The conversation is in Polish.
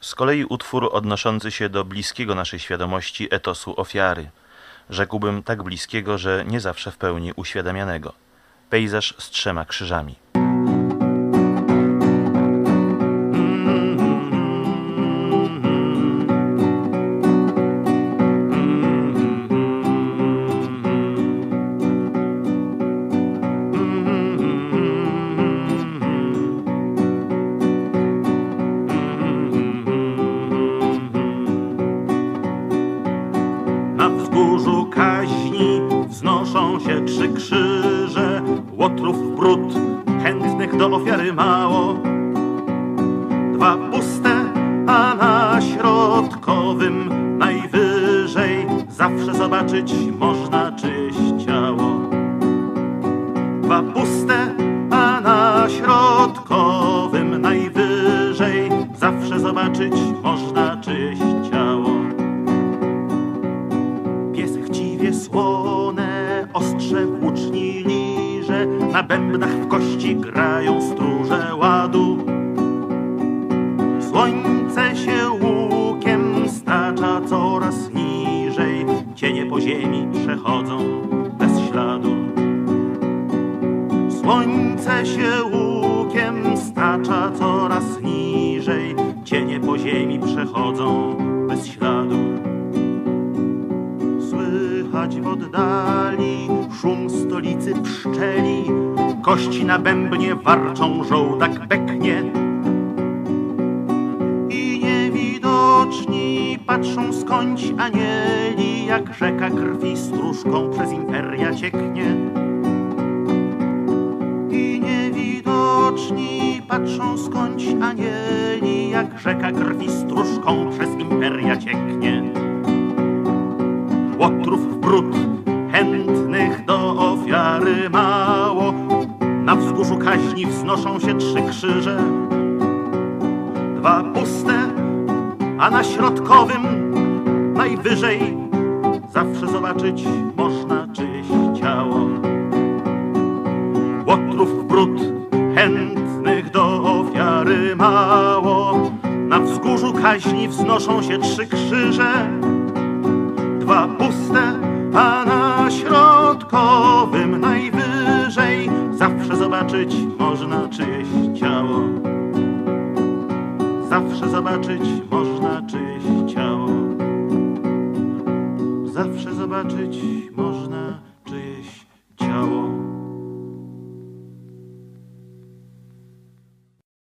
Z kolei utwór odnoszący się do bliskiego naszej świadomości etosu ofiary. Rzekłbym tak bliskiego, że nie zawsze w pełni uświadamianego. Pejzaż z 3 krzyżami. Na wzgórzu kaźni wznoszą się 3 krzyże, łotrów brud, chętnych do ofiary mało. 2 puste, a na środkowym najwyżej zawsze zobaczyć można czyjeś ciało. 2 puste, a na środkowym najwyżej zawsze zobaczyć można czyjeś ciało. Pies chciwie słone, ostrze włóczni liże, na bębnach w kości grają stróże ładu. Słońce się łukiem stacza coraz niżej, cienie po ziemi przechodzą bez śladu. Słońce się łukiem stacza coraz niżej, cienie po ziemi przechodzą bez śladu. Słychać w oddali szum stolicy pszczeli, kości na bębnie warczą, żołdak beknie. I niewidoczni patrzą skądś anieli, jak rzeka krwi stróżką przez imperia cieknie. I niewidoczni patrzą skądś anieli, jak rzeka krwi stróżką przez imperia cieknie. Łotrów brud, chętnych do ofiary mało. Na wzgórzu kaźni wznoszą się 3 krzyże, 2 puste, a na środkowym najwyżej zawsze zobaczyć można czyjeś ciało. Łotrów brud, chętnych do ofiary mało. Na wzgórzu kaźni wznoszą się 3 krzyże, 2 puste, a na środkowym najwyżej zawsze zobaczyć można czyjeś ciało. Zawsze zobaczyć można czyjeś ciało. Zawsze zobaczyć można